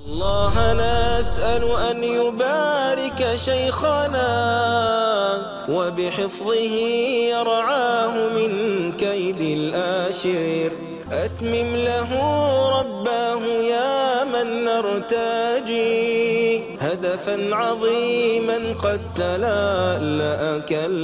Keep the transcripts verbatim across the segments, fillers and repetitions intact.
الله نسأل أن يبارك شيخنا وبحفظه يرعاه من كيد الآشر. أتمم له رباه يا من نرتجي هدفا عظيما قد تلألأ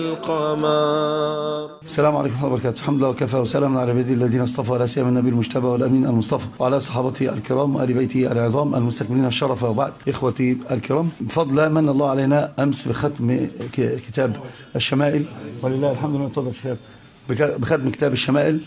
كالقمر. السلام عليكم ورحمة الله وبركاته. الحمد لله وكفى وسلام على عباده الذين اصطفى، لا سيما النبي المجتبى والأمين المصطفى وعلى صحابته الكرام وآل بيته العظام المستكملين الشرف. وبعد، إخوتي الكرام، بفضل من الله علينا أمس بختم كتاب الشمائل، ولله الحمد لله تفضل الشباب، بختم كتاب الشمائل.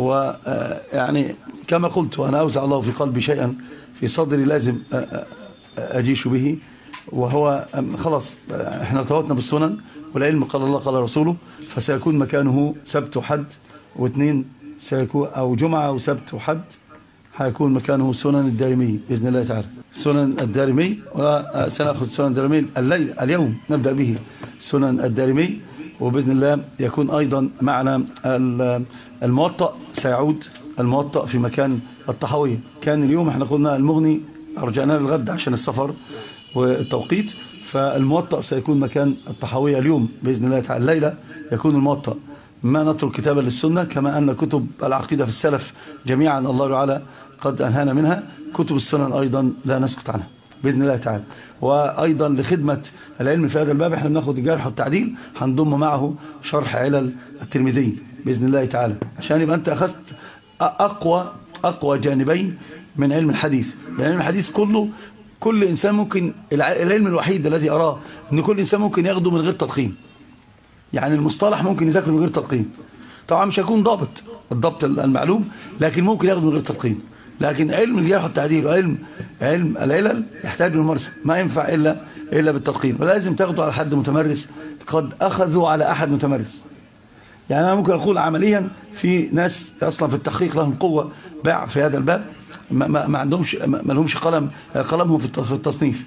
ويعني كما قلت، وأنا أوزع الله في قلبي شيئا في صدري لازم أجيش به، وهو خلاص احنا ارتبطنا بالسنن والعلم قال الله قال رسوله، فسيكون مكانه سبت وحد واثنين سيكون، أو جمعة وسبت وحد، هيكون مكانه سنن الدارمي بإذن الله تعالى. سنن الدارمي، وسنأخذ سنن الدارمي الليل اليوم نبدأ به سنن الدارمي، وبإذن الله يكون أيضا معنا الموطأ، سيعود الموطأ في مكان الطحاوية. كان اليوم احنا قلنا المغني رجعنا للغد عشان السفر والتوقيت، فالموطأ سيكون مكان الطحاوية اليوم بإذن الله تعالى. الليلة يكون الموطأ. ما نترك كتابا للسنة، كما أن كتب العقيدة في السلف جميعا الله تعالى قد أنهانا منها، كتب السنن أيضا لا نسكت عنها بإذن الله تعالى. وأيضا لخدمة العلم في هذا الباب احنا بناخد الجرح والتعديل، هنضم معه شرح علل الترمذي بإذن الله تعالى، عشان يبقى أنت أخذت أقوى أقوى جانبين من علم الحديث. لأن علم الحديث كله كل إنسان ممكن، العلم الوحيد الذي أراه أن كل إنسان ممكن ياخده من غير تلقين. يعني المصطلح ممكن يذاكره من غير تلقين، طبعا مش هيكون ضابط الضبط المعلوم، لكن ممكن ياخده من غير تلقين. لكن علم الجرح والتعديل وعلم علم العلل يحتاج للممارسة، ما ينفع إلا إلا بالتلقين، ولازم تاخده على حد متمرس قد أخذوا على أحد متمرس. يعني أنا ممكن أقول عمليا في ناس أصلا في التحقيق لهم قوة باع في هذا الباب، ما, ما, ما عندهمش ما لهمش قلم قلمهم في التصنيف.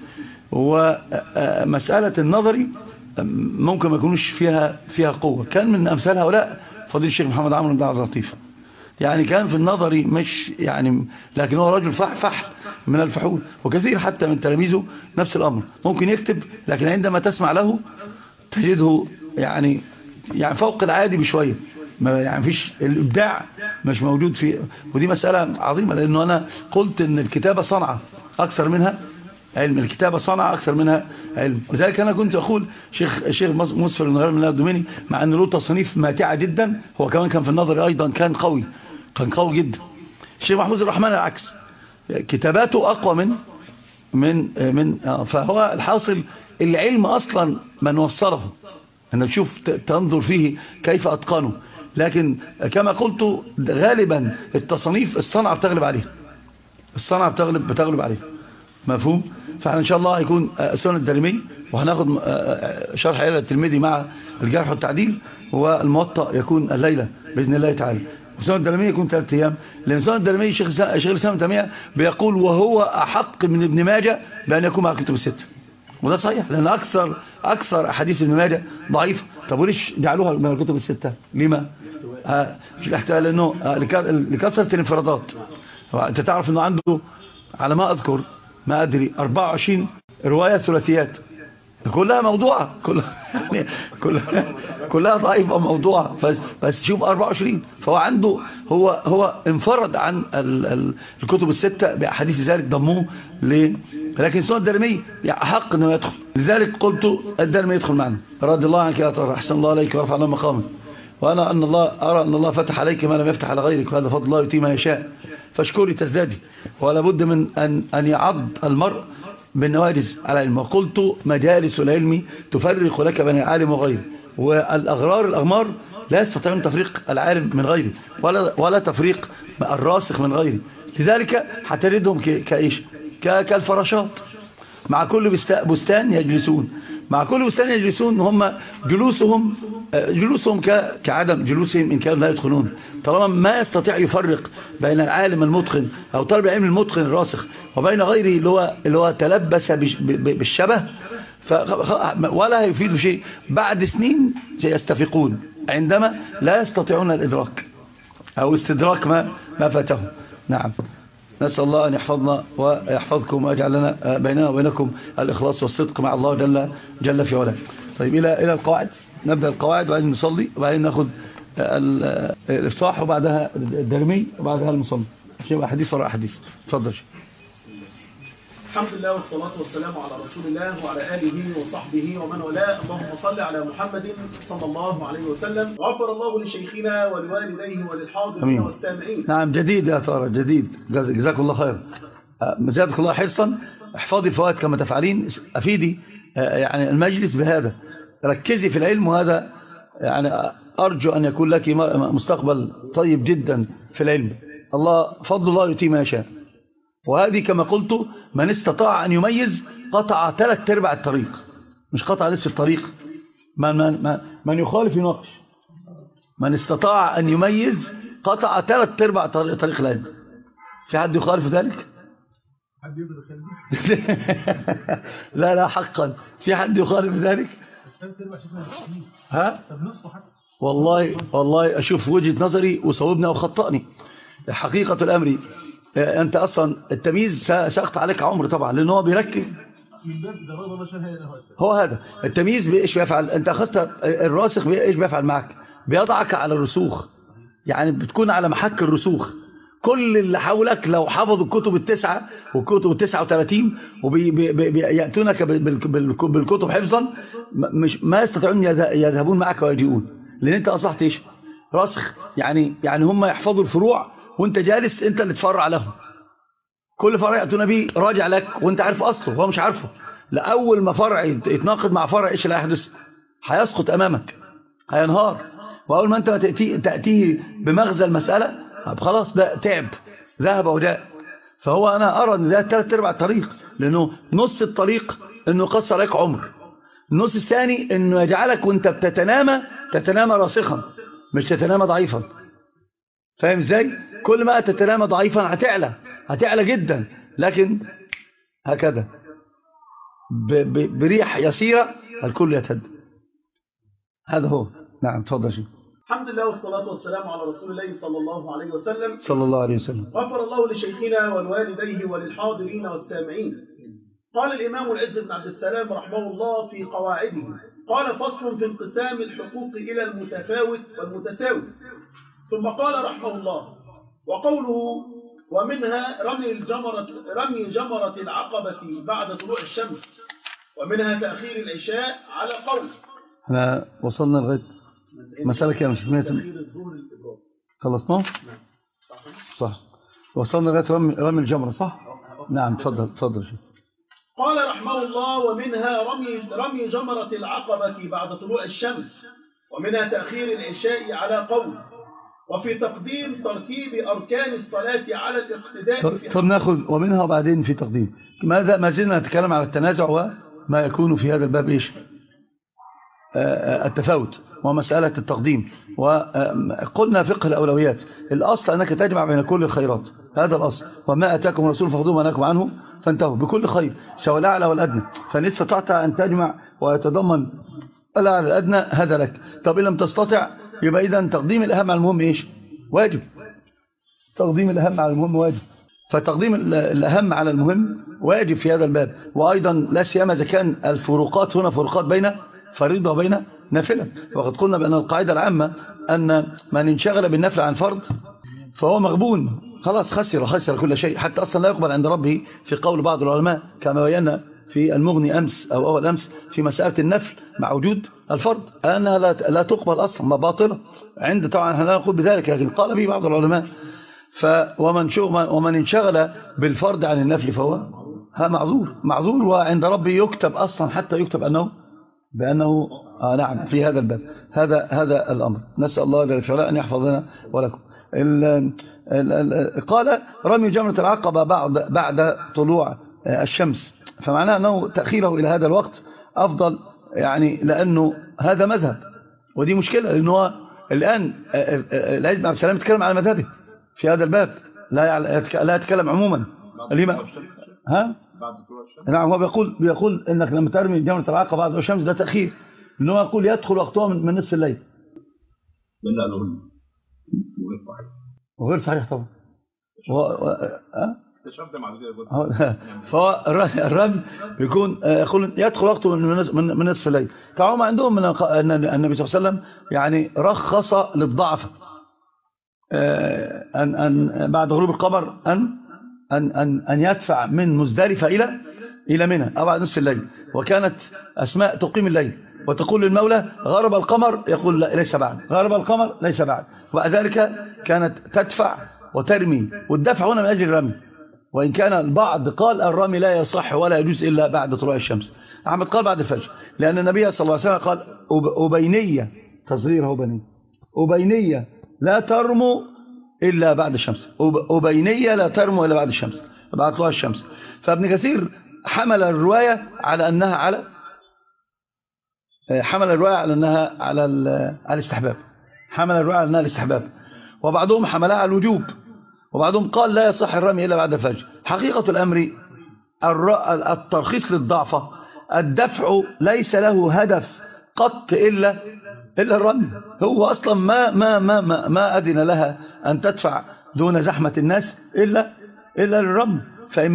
ومسألة النظري ممكن ما يكونوش فيها فيها قوة. كان من أمثال هؤلاء فضيل الشيخ محمد عمرو بن عبد اللطيف، يعني كان في النظري مش يعني، لكن هو رجل فحل من الفحول، وكثير حتى من تلاميذه نفس الأمر، ممكن يكتب لكن عندما تسمع له تجده يعني يعني فوق العادي بشوية، ما يعني فيش الإبداع مش موجود فيه. ودي مسألة عظيمة، لأنه أنا قلت إن الكتابة صنعة أكثر منها علم، الكتابة صنعة أكثر منها علم. لذلك أنا كنت أقول شيخ شيخ مصفر النهار من الدوميني، مع أنه له تصنيف ماتعة جدا، هو كمان كان في النظر أيضا كان قوي، كان قوي جدا. الشيخ محفوظ الرحمن العكس، كتاباته أقوى من من من فهو الحاصل العلم أصلا من وصله، أن تشوف تنظر فيه كيف أتقنه. لكن كما قلت غالبا التصنيف الصنعة بتغلب عليه، الصنعة بتغلب بتغلب عليه، مفهوم؟ فاحنا ان شاء الله هيكون سنن الدارمي، وهناخد شرح علل الترمذي مع الجرح والتعديل، والموطأ يكون الليلة بإذن الله تعالى. وسنن الدارمي يكون ثلاث ايام، لأن سنن الدارمي شيخ شيخ الإسلام ابن تيمية بيقول وهو أحق من ابن ماجه بأن يكون مع الكتب الستة، وده صحيح، لأن أكثر أكثر أحاديث ابن ماجه ضعيفة. طب وليش جعلوها من الكتب الستة؟ لما؟ آه لأنه آه لكثرة الانفرادات. أنت تعرف أنه عنده على ما أذكر ما أدري أربعة وعشرين رواية ثلاثيات، كلها موضوعة، كلها يعني كلها كلها ضعيفة موضوعة، بس بس شوف أربعة وعشرين. فهو عنده هو هو انفرد عن ال ال الكتب الستة بأحاديث، ذلك ضموه ل لكن سنن الدارمي أحق أنه يدخل. لذلك قلت الدارمي يدخل معنا، رضي الله عنك يا ترى، أحسن الله عليك ورفع الله مقامك. وأنا أن الله أرى أن الله فتح عليك ما لم يفتح على غيرك، وهذا فضل الله يؤتيه ما يشاء، فاشكري تزدادي. ولا بد من أن أن يعض المرء بالنواجز على العلم. وقلت مجالس العلم تفرق لك بين العالم وغيره، والأغرار الأغمار لا يستطيعون تفريق العالم من غيره، ولا ولا تفريق الراسخ من غيره. لذلك هتردهم كايش كالفراشات، مع كل بستان يجلسون، مع كل بستان يجلسون، هم جلوسهم جلوسهم كعدم جلوسهم إن كانوا لا يدخلون. طالما ما يستطيع يفرق بين العالم المتقن أو طالب العلم المتقن الراسخ وبين غيره اللي هو اللي هو تلبس بالشبه، ولا يفيد شيء. بعد سنين سيستفقون عندما لا يستطيعون الإدراك أو استدراك ما ما فاتهم. نعم. نسأل الله أن يحفظنا ويحفظكم ويجعل لنا بيننا وبينكم الإخلاص والصدق مع الله جل, جل في علاه. طيب إلى إلى القواعد، نبدأ القواعد وبعدين نصلي وبعدين ناخد الإفصاح وبعدها الدرمي وبعدها المصلي عشان يبقى حديث وراء حديث. اتفضل. الحمد لله والصلاة والسلام على رسول الله وعلى آله وصحبه ومن والاه. اللهم صل على محمد صلى الله عليه وسلم. غفر الله لشيخنا ولوالديه وللحاضرين والسامعين. نعم جديد يا ترى جديد، جزاك الله خير، زادك الله حرصا. احفظي الفوائد كما تفعلين، أفيدي يعني المجلس بهذا، ركزي في العلم، وهذا يعني أرجو أن يكون لك مستقبل طيب جدا في العلم. الله فضل الله يؤتي ما يشاء. وهذه كما قلت من استطاع أن يميز قطع ثلاث ارباع الطريق، مش قطع لسه الطريق. من, من, من يخالف يناقش. من استطاع أن يميز قطع ثلاث ارباع طريق العلم. في حد يخالف ذلك؟ حد يقدر لا لا حقا في حد يخالف ذلك؟ ها؟ والله والله أشوف وجهة نظري وصوبني أو خطأني. حقيقة الأمر أنت أصلا التمييز سأقطع عليك عمر طبعا، لأنه هو بيركز. هو هذا التمييز بإيش بيفعل؟ أنت أخذت الراسخ بإيش بيفعل معك؟ بيضعك على الرسوخ، يعني بتكون على محك الرسوخ. كل اللي حولك لو حفظوا الكتب التسعة والكتب التسعة وثلاثين ويأتونك بالكتب حفظا مش ما يستطيعون يذهبون معك ويجيئون، لأن أنت أصبحت إيش؟ راسخ. يعني يعني هم يحفظوا الفروع وانت جالس انت اللي تفرع لهم. كل فرع يأتون به راجع لك وانت عارف أصله هو مش عارفه. لأول ما فرع يتناقض مع فرع إيش اللي هيحدث؟ هيسقط أمامك، هينهار. وأول ما أنت تأتيه, تأتيه بمغزى المسألة خلاص ده تعب ذهب وجاء. فهو أنا أرى أن ده ثلاث ارباع الطريق، لأنه نص الطريق أنه يقصر لك عمر، النص الثاني أنه يجعلك وانت بتتنامى تتنامى راسخا مش تتنامى ضعيفا. فاهم ازاي؟ كل ما تتنامى ضعيفا هتعلى هتعلى جدا، لكن هكذا ب ب بريح يسيرة الكل يتهد. هذا هو. نعم تفضل شيء. الحمد لله والصلاة والسلام على رسول الله صلى الله عليه وسلم. صلى الله عليه وسلم. غفر الله لشيخنا ولوالديه وللحاضرين والسامعين. قال الإمام العز بن عبد السلام رحمه الله في قواعده، قال فصل في انقسام الحقوق إلى المتفاوت والمتساوي. ثم قال رحمه الله: وقوله ومنها رمي الجمرة رمي جمرة العقبة بعد طلوع الشمس، ومنها تأخير العشاء على قول. احنا وصلنا لغاية مسألة كام؟ مش تأخير الظهر الإبرار. خلصنا؟ صح. وصلنا لغاية رمي, رمي الجمرة صح؟ نعم تفضل تفضل شيء. قال رحمه الله: ومنها رمي رمي جمرة العقبة بعد طلوع الشمس، ومنها تأخير العشاء على قول، وفي تقديم ترتيب أركان الصلاة على الاقتداء. طب ناخذ ومنها وبعدين في تقديم. ماذا ما زلنا نتكلم على التنازع وما يكون في هذا الباب إيش؟ التفاوت ومسألة التقديم. وقلنا فقه الأولويات، الأصل أنك تجمع بين كل الخيرات، هذا الأصل. وما أتاكم الرسول فخذوه ما نهاكم عنه فانتهوا، بكل خير سواء الأعلى والأدنى. فإن استطعت أن تجمع ويتضمن الأعلى الأدنى هذا لك. طب إن لم تستطع يبقى إذن تقديم الأهم على المهم إيش؟ واجب. تقديم الأهم على المهم واجب. فتقديم الأهم على المهم واجب في هذا الباب. وأيضا لا سيما إذا كان الفروقات هنا فروقات بين فريضة وبين نافلة. وقد قلنا بأن القاعدة العامة أن من انشغل بالنفل عن فرض فهو مغبون، خلاص خسر خسر كل شيء، حتى أصلا لا يقبل عند ربه في قول بعض العلماء كما بينا في المغني أمس أو أول أمس في مسألة النفل مع وجود الفرض أنها لا لا تقبل أصلا، ما باطلة عند. طبعا احنا لا نقول بذلك لكن قال به بعض العلماء. فومن ومن انشغل بالفرض عن النفل فهو ها معذور معذور وعند ربه يكتب أصلا حتى يكتب أنه بأنه آه نعم في هذا الباب. هذا هذا الأمر. نسأل الله جل وعلا أن يحفظنا ولكم. ال ال ال قال رمي جمرة العقبة بعد بعد طلوع الشمس، فمعناه أنه تأخيره إلى هذا الوقت أفضل، يعني لأنه هذا مذهب ودي مشكلة، لأنه الآن العز بن عبد السلام يتكلم على مذهبه في هذا الباب، لا لا يتكلم عموما. لما ها نعم هو بيقول بيقول انك لما ترمي جمرة العقبة بعد الشمس ده تأخير، لأنه يقول يدخل وقتها من, من نصف الليل. لا لا وغير صحيح وغير صحيح طبعا. و... و... أه؟ فهو الرمي بيكون يقول يدخل وقته من من نصف الليل. كهم عندهم من ان النبي صلى الله عليه وسلم يعني رخص للضعف ان ان بعد غروب القمر ان ان ان ان يدفع من مزدلفه الى الى منى او بعد نصف الليل. وكانت اسماء تقيم الليل وتقول للمولى غرب القمر، يقول لا ليس بعد، غرب القمر ليس بعد. وبعد ذلك كانت تدفع وترمي، والدفع هنا من اجل الرمي، وإن كان البعض قال الرمي لا يصح ولا يجوز إلا بعد طلوع الشمس. أحمد قال بعد الفجر، لأن النبي صلى الله عليه وسلم قال أبينية، تصغير أبينية، أبينية لا ترموا إلا بعد الشمس، أبينية لا ترموا إلا بعد الشمس، بعد طلوع الشمس. فابن كثير حمل الرواية على أنها على حمل الرواية على أنها على على الاستحباب، حمل الرواية على أنها الاستحباب، وبعضهم حملها على الوجوب، وبعضهم قال لا يصح الرمي إلا بعد الفجر. حقيقة الأمر الترخيص للضعفة، الدفع ليس له هدف قط إلا إلا الرمي. هو أصلا ما ما ما ما, ما أذن لها أن تدفع دون زحمة الناس إلا إلا للرمي.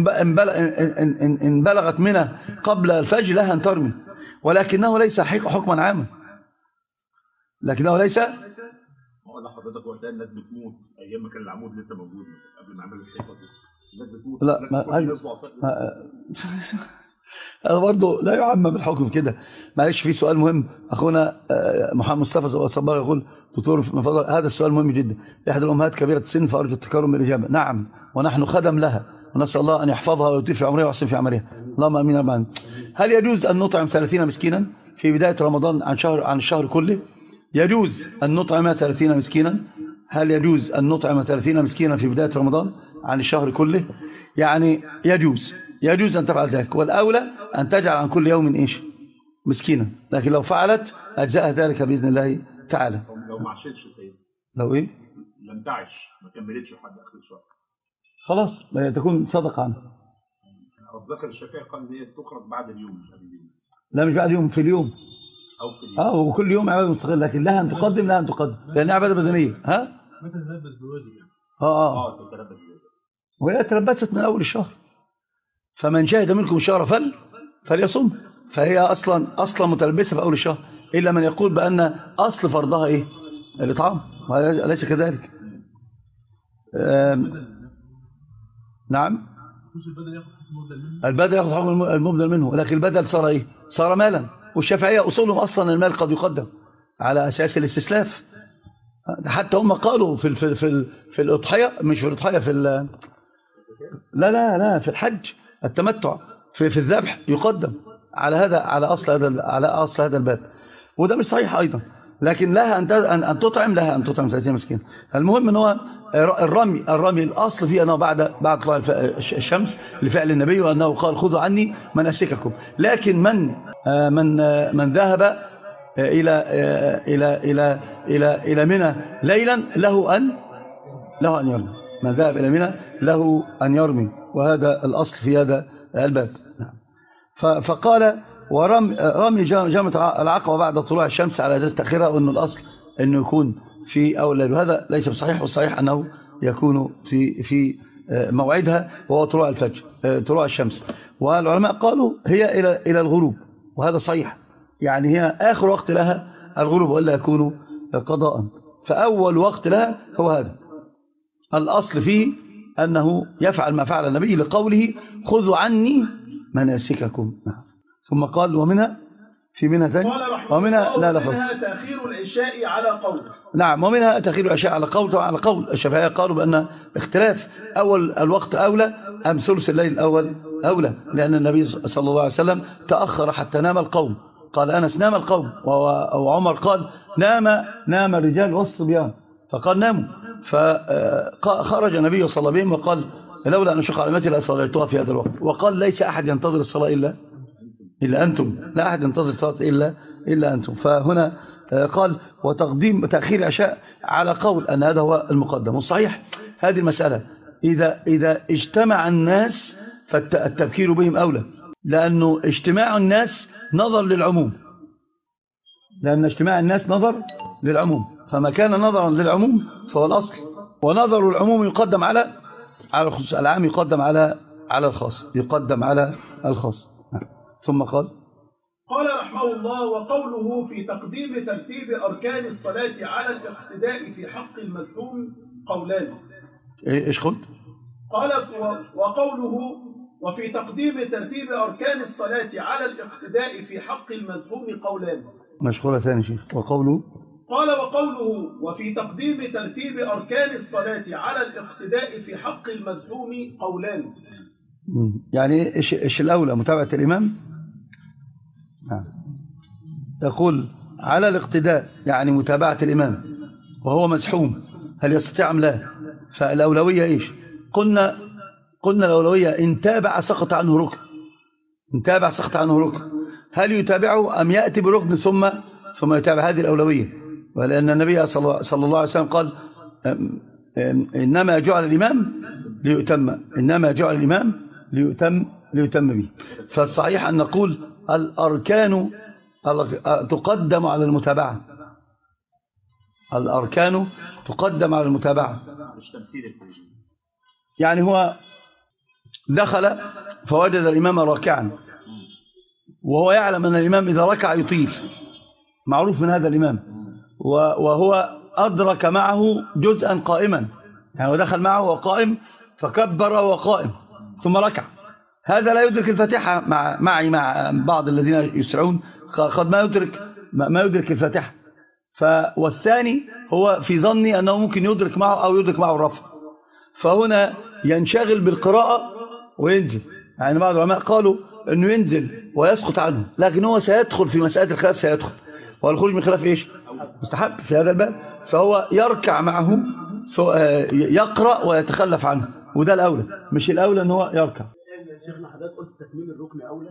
فإن بلغت منى قبل الفجر لها أن ترمي، ولكنه ليس حكما عاما، لكنه ليس. والله حضرتك وقتها الناس بتموت ايام ما كان العمود لسه موجود قبل ما عملوا الحيطه دي، الناس بتموت. لا ما هذا برضه لا يعمم الحكم كده. معلش في سؤال مهم، اخونا محمد مصطفى الصباغ يقول دكتور من فضل هذا السؤال مهم جدا، احدى الامهات كبيره السن فارجو التكرم بالاجابه. نعم، ونحن خدم لها ونسال الله ان يحفظها ويطيل في عمرها ويحسن في عملها، اللهم امين رب العالمين. هل يجوز ان نطعم ثلاثين مسكينا في بدايه رمضان عن شهر عن الشهر كله؟ يجوز أن نطعم ثلاثين مسكينا. هل يجوز أن نطعم ثلاثين مسكينا في بداية رمضان عن الشهر كله؟ يعني يجوز يجوز أن تفعل ذلك، والأولى أن تجعل عن كل يوم إيش مسكينا، لكن لو فعلت أجزاء ذلك بإذن الله تعالى. لو ما عاشتش سيد، لو إيه لم تعش ما كملتش لحد آخر الشهر خلاص تكون صدقة عنه. الذكر الشافعي قال ان هي تخرج بعد اليوم مش قبل اليوم. لا مش بعد يوم، في اليوم او في اليوم. اه وكل يوم عباده مستقله، لكن لها ان تقدم لها ان تقدم لانها عباده بدنيه. ها متى تلبس بواجب يعني؟ اه اه اه تلبس بواجب، وهي تلبست من اول الشهر. فمن شهد منكم الشهر فل فليصم، فهي اصلا اصلا متلبسه في اول الشهر، الا من يقول بان اصل فرضها ايه الاطعام، وليس كذلك. نعم البدل ياخذ حكم المبدل منه، ولكن البدل صار ايه صار مالا، والشافعيه اصولهم اصلا المال قد يقدم على اساس الاستسلاف. حتى هم قالوا في في في, في الاضحيه، مش في الاضحيه، في لا لا لا في الحج التمتع في في الذبح يقدم على هذا على اصل هذا على اصل هذا الباب، وده مش صحيح ايضا. لكن لها ان ان تطعم لها ان تطعم ثلاثين مسكين. المهم ان هو الرمي الرمي الاصل فيه انه بعد بعد طلوع الشمس لفعل النبي، وانه قال خذوا عني مناسككم. لكن من من من ذهب الى الى الى الى الى منى ليلا له ان له ان يرمي، من ذهب الى منى له ان يرمي، وهذا الاصل في هذا الباب. فقال ورمي رمي جمرة العقبة بعد طلوع الشمس على أساس تأخيرها، وأن الأصل أنه يكون في أول الليل، وهذا ليس بصحيح، والصحيح أنه يكون في في موعدها وهو طلوع الفجر طلوع الشمس. والعلماء قالوا هي إلى إلى الغروب، وهذا صحيح، يعني هي آخر وقت لها الغروب وإلا يكون قضاء. فأول وقت لها هو هذا. الأصل فيه أنه يفعل ما فعل النبي لقوله خذوا عني مناسككم. ثم قال ومنها في منها ثاني ومنها لا لا خلاص ومنها تأخير العشاء على قول. نعم ومنها تأخير العشاء على قول. طبعا على قول الشافعية قالوا بأن اختلاف أول الوقت أولى أم ثلث الليل الأول أولى، لأن النبي صلى الله عليه وسلم تأخر حتى نام القوم. قال أنس نام القوم، وعمر قال نام نام الرجال والصبيان، فقال ناموا. فخرج النبي صلى الله عليه وسلم وقال لولا أن أشق على أمتي لصليتها في هذا الوقت. وقال ليس أحد ينتظر الصلاة إلا إلا أنتم، لا أحد ينتظر الصلاة إلا إلا أنتم. فهنا قال وتقديم تأخير العشاء على قول أن هذا هو المقدم. والصحيح هذه المسألة إذا إذا اجتمع الناس فالتبكير بهم أولى، لأنه اجتماع الناس نظر للعموم، لأن اجتماع الناس نظر للعموم، فما كان نظرا للعموم فهو الأصل، ونظر العموم يقدم على على الخصوص، العام يقدم على على الخاص، يقدم على الخاص. ثم قال قال رحمه الله: وقوله في تقديم ترتيب أركان الصلاة على الاقتداء في حق المسلوم قولان. ايش قلت؟ قال وقوله وفي تقديم ترتيب أركان الصلاة على الاقتداء في حق المسلوم قولان. مشغولة ثاني شيخ. وقوله قال وقوله وفي تقديم ترتيب أركان الصلاة على الاقتداء في حق المسلوم قولان. يعني ايش ايش الأولى، متابعة الإمام؟ يقول على الاقتداء يعني متابعة الإمام وهو مزحوم، هل يستطيع أم لا؟ فالأولوية إيش؟ قلنا قلنا الأولوية إن تابع سقط عنه ركن، إن تابع سقط عنه ركن، هل يتابعه أم يأتي بركن ثم ثم يتابع؟ هذه الأولوية. ولأن النبي صلى الله عليه وسلم قال إنما جعل الإمام ليؤتم، إنما جعل الإمام ليؤتم ليؤتم به. فالصحيح أن نقول الأركان تقدم على المتابعة، الأركان تقدم على المتابعة. يعني هو دخل فوجد الإمام راكعا، وهو يعلم أن الإمام إذا ركع يطيل، معروف من هذا الإمام، وهو أدرك معه جزءا قائما، يعني هو دخل معه وقائم فكبر وقائم ثم ركع، هذا لا يدرك الفاتحة مع معي مع بعض الذين يسرعون قد ما يدرك ما يدرك الفاتحة. والثاني هو في ظني أنه ممكن يدرك معه أو يدرك معه الرفع، فهنا ينشغل بالقراءة وينزل. يعني بعض العلماء قالوا أنه ينزل ويسقط عنه، لكن هو سيدخل في مسألة الخلاف، سيدخل، والخروج من خلاف إيش؟ مستحب في هذا الباب. فهو يركع معه يقرأ ويتخلف عنه، وده الأولى، مش الأولى أن هو يركع. شيخنا حضرتك قلت تكميل الركن أولى؟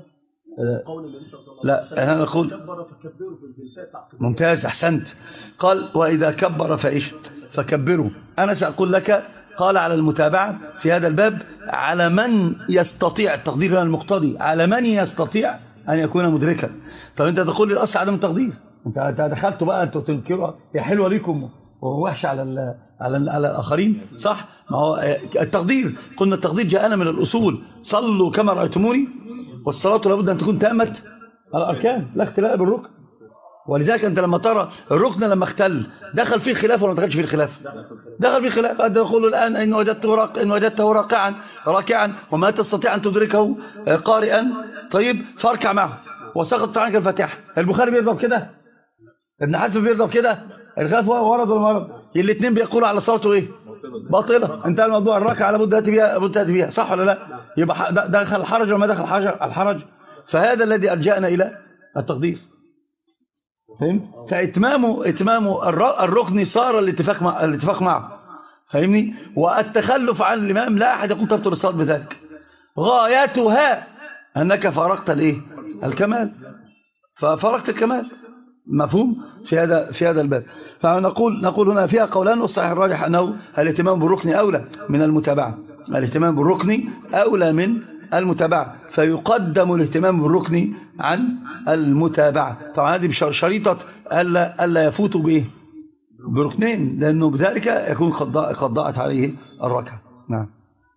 لا أنا أقول ممتاز، أحسنت. قال وإذا كبر فإيش فكبروا. أنا سأقول لك قال على المتابعة في هذا الباب على من يستطيع، التقدير هنا المقتضي، على من يستطيع أن يكون مدركا. طب أنت تقول لي الأصل عدم التقدير، أنت دخلت بقى أنت تنكرها، هي حلوة ليكم ووحشة على ال على ال على الآخرين، صح؟ ما هو التقدير، قلنا التقدير جاءنا من الأصول، صلوا كما رأيتموني، والصلاة لابد أن تكون تامة الأركان لا اختلاف بالركن. ولذلك أنت لما ترى الركن لما اختل دخل فيه خلاف ولا ما دخلش فيه الخلاف؟ دخل فيه خلاف. أنت تقول الآن إن وجدته راق إن وجدته راكعا راكعا وما تستطيع أن تدركه قارئا، طيب فاركع معه وسقط عنك الفاتحة. البخاري بيرضى كده، ابن حزم بيرضى كده، الخلاف ورد ولا مرض؟ الاثنين بيقولوا على صلاته ايه؟ باطلة. انت الموضوع الركعة لابد تأتي بها، لابد تأتي بها، صح ولا لا؟ يبقى دخل الحرج وما دخل الحرج، فهذا الذي أرجعنا إلى التقدير. فهمت؟ فإتمامه إتمامه الركن صار الاتفاق مع الاتفاق معه، فهمني؟ والتخلف عن الإمام لا أحد يقول تبطل الصلاة بذلك، غايتها أنك فارقت الإيه؟ الكمال، ففارقت الكمال، مفهوم في هذا في هذا الباب. فنقول نقول هنا فيها قولان، والصحيح الراجح أنه الاهتمام بالركن أولى من المتابعة، الاهتمام بالركن أولى من المتابعة، فيقدم الاهتمام بالركن عن المتابعة. طبعا هذه شريطة ألا ألا يفوتوا بإيه؟ بركنين، لأنه بذلك يكون قد ضاعت عليه الركعة. نعم.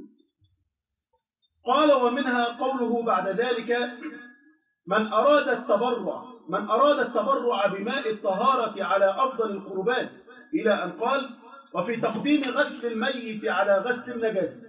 قال ومنها قوله بعد ذلك من أراد التبرع من أراد التبرع بماء الطهارة على أفضل القربات، إلى أن قال وفي تقديم غسل الميت على غسل النجاسة.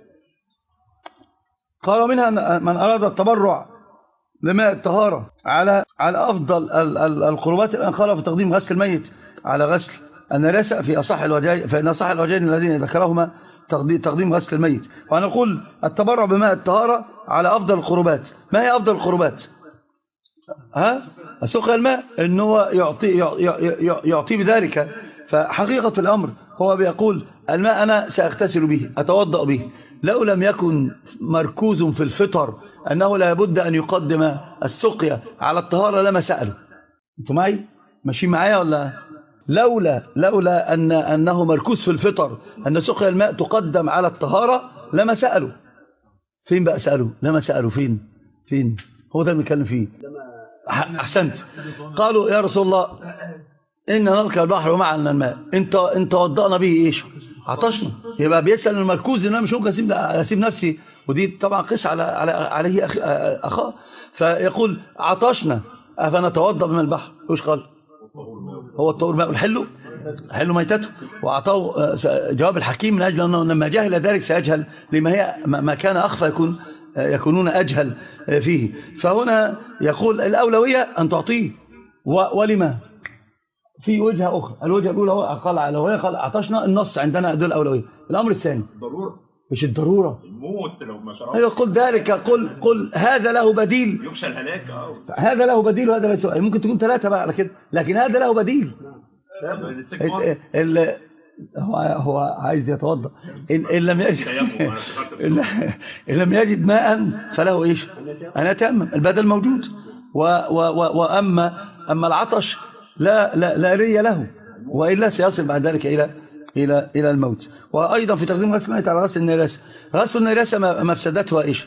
قال منها من أراد التبرع بماء الطهارة على على أفضل القربات، الآن قال في تقديم غسل الميت على غسل النجاسة في أصح الوجهين، فإن أصح الوجهين الذين ذكرهما تقديم غسل الميت. ونقول التبرع بماء الطهارة على أفضل القربات. ما هي أفضل القربات؟ ها؟ سقيا الماء، إنه يعطي يعطي بذلك. فحقيقة الأمر هو بيقول الماء أنا سأغتسل به، أتوضأ به، لو لم يكن مركوز في الفطر أنه لا بد أن يقدم السقيا على الطهارة لما سأله. أنتوا معي؟ ماشيين معايا ولا؟ لولا لولا أن أنه مركوز في الفطر أن سقيا الماء تقدم على الطهارة لما سأله. فين بقى سأله؟ لما سأله فين؟ فين؟ هو ده اللي بنتكلم فيه. أحسنت. قالوا يا رسول الله إن نلقى البحر ومعنا الماء، انت انت وضأنا به ايش؟ عطشنا، يبقى بيسأل المركوز ان انا مش ممكن اسيب اسيب نفسي، ودي طبعا قيس على على عليه اخاه، فيقول عطشنا افنتوضا من البحر، وش قال؟ هو الطهور ماء الحل حل ميتته، واعطاه جواب الحكيم من اجل انه لما جهل ذلك سيجهل لما هي ما كان اخفى يكون يكونون اجهل فيه. فهنا يقول الاولويه ان تعطيه، ولما في وجهه اخرى، الوجهه الاولى هو قال الاولويه، قال عطشنا، النص عندنا دول الاولويه. الامر الثاني ضروره، مش الضروره، الموت لو ما شربش. ايوه قل ذلك، قل قل هذا له بديل، يخشى الهلاك. اه هذا له بديل وهذا ليس، ممكن تكون ثلاثه بقى على كده، لكن هذا له بديل. ال هو هو عايز يتوضا، ان, إن لم يجد ان لم يجد ماء فله ايش؟ ان يتيمم، البدل موجود. و و و واما اما العطش لا لا لا ري له، والا سيصل بعد ذلك الى الى الى الموت. وايضا في تقديم غسل الميت على غسل النجاسه، غسل النجاسه مفسدتها ايش؟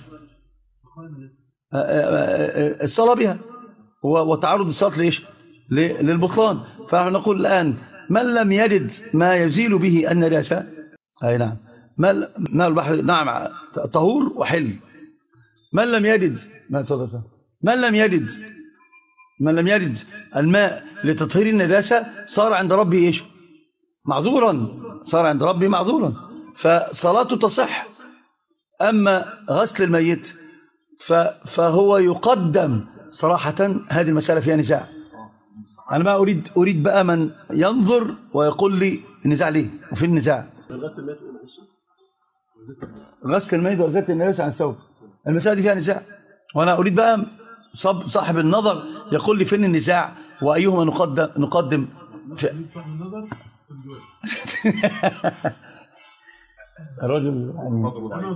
الصلاه بها وتعرض الصلاه لايش؟ للبطلان. فنقول الان من لم يجد ما يزيل به النجاسه، اي نعم، ماء البحر نعم طهور وحل. من لم يجد ما من لم يجد من لم يجد الماء لتطهير النجاسه صار عند ربه ايش؟ معذورا، صار عند ربه معذورا، فصلاته تصح. اما غسل الميت فهو يقدم صراحه، هذه المساله فيها نزاع. أنا ما أريد أريد بقى من ينظر ويقول لي النزاع ليه وفي النزاع. غسل الميت وإزالة النجاسة عن الثوب، المسألة دي فيها نزاع، وأنا أريد بقى صاحب النظر يقول لي فين النزاع وأيهما نقدم نقدم في... الرجل يعني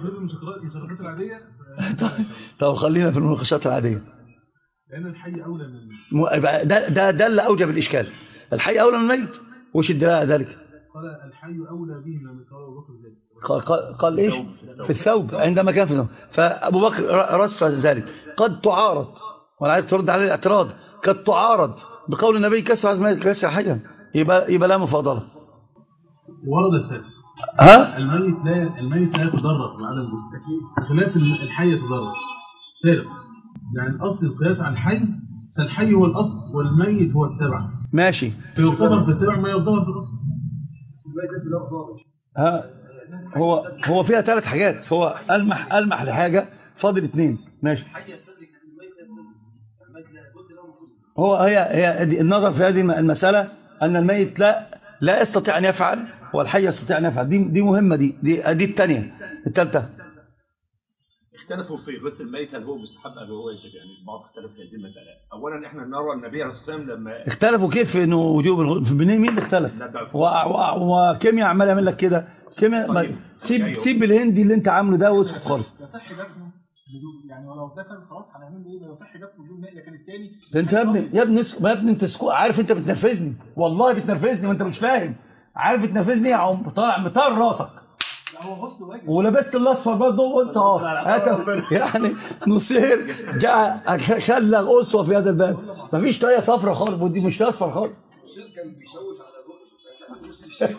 طب خلينا في المناقشات العادية، لأن الحي أولى من ده ده ده اللي أوجب الإشكال. الحي أولى من الميت، وش الدلاء ذلك؟ قال الحي أولى به من قال أبو بكر ذلك. قال, قال إيش؟ في الثوب عندما كان في الثوب. فأبو بكر رص ذلك. قد تعارض، وأنا عايز ترد عليه الاعتراض، قد تعارض بقول النبي كسر الميت كسر حيا، يبقى يبقى لا مفاضلة. ورد الثالث ها؟ الميت لا الميت لا يتضرر مع عدم الجسد، بخلاف الحي يتضرر. ثالث يعني الأصل القياس على الحي، فالحي هو الأصل والميت هو التبع. ماشي. فيرتبط في التبع ما يرتبط في الأصل. ها هو هو فيها ثلاث حاجات، هو ألمح ألمح لحاجة، فاضل اثنين. ماشي. هو هي هي النظر في هذه المسألة أن الميت لا لا يستطيع أن يفعل والحي يستطيع أن يفعل، دي دي مهمة، دي دي دي الثانية. الثالثة اختلفوا في غسل الميت هل هو مستحب او هو واجب، يعني بعض اختلف في هذه المساله. اولا احنا نرى النبي عليه الصلاه والسلام لما اختلفوا كيف انه وجوب الغسل، مين اللي اختلف؟ وكيمياء عمال يعمل لك كده، كيمياء سيب سيب الهندي اللي انت عامله ده واسكت خالص. يصح دفنه يعني ولو دفن خلاص هنعمل ايه؟ يصح دفنه بدون ماء، لكن الثاني انت يا ابني يا ابني يا ابني انت سكو... عارف انت بتنرفزني، والله بتنرفزني وانت مش فاهم، عارف بتنرفزني يا عم، طالع مطار راسك ولبست الاصفر برضه وقلت اه يعني نصير جاء خلى اسوه في هذا الباب، مفيش طاقه صفرا خالص، ودي مش اصفر خالص. كان بيشوش على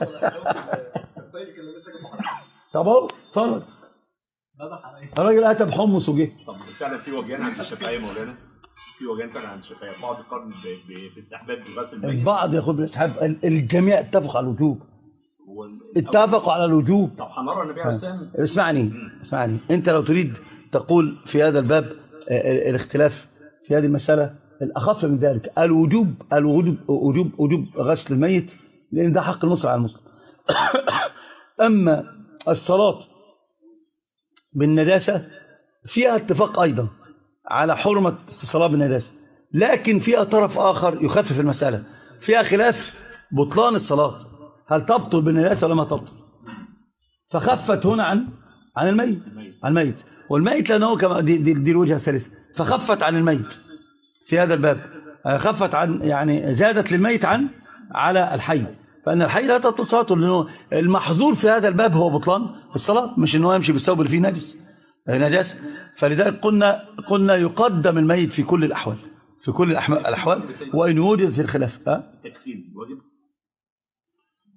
طب اهو اتفرج، الراجل اتى بحمص وجه. طب فعلا في وجهان عند الشافعيه مولانا، في وجهان فعلا عند الشافعيه، بعض قرن باستحباب غسل الميت، البعض ياخذ بالاستحباب، الجميع اتفق على الوجوب، اتفقوا على الوجوب. طب هنرى النبي عليه الصلاه والسلام. اسمعني اسمعني انت لو تريد تقول في هذا الباب الاختلاف في هذه المساله الاخف من ذلك الوجوب، الوجوب وجوب وجوب غسل الميت، لان ده حق المسلم على المسلم. اما الصلاه بالنجاسه فيها اتفاق ايضا على حرمه الصلاه بالنجاسه، لكن فيها طرف اخر يخفف المساله، فيها خلاف بطلان الصلاه، هل تبطل بالنجاسه ولا ما تبطل؟ فخفت هنا عن عن الميت، عن الميت، والميت لانه كما دي, دي, دي الوجهه الثالثه، فخفت عن الميت في هذا الباب، خفت عن يعني زادت للميت عن على الحي، فان الحي لا تبطل صلاته، لانه المحظور في هذا الباب هو بطلان الصلاه، مش انه يمشي بالثوب اللي فيه نجس نجاسه. فلذلك قلنا قلنا يقدم الميت في كل الاحوال، في كل الاحوال، وان وجد في الخلاف. ها التكفين واجب؟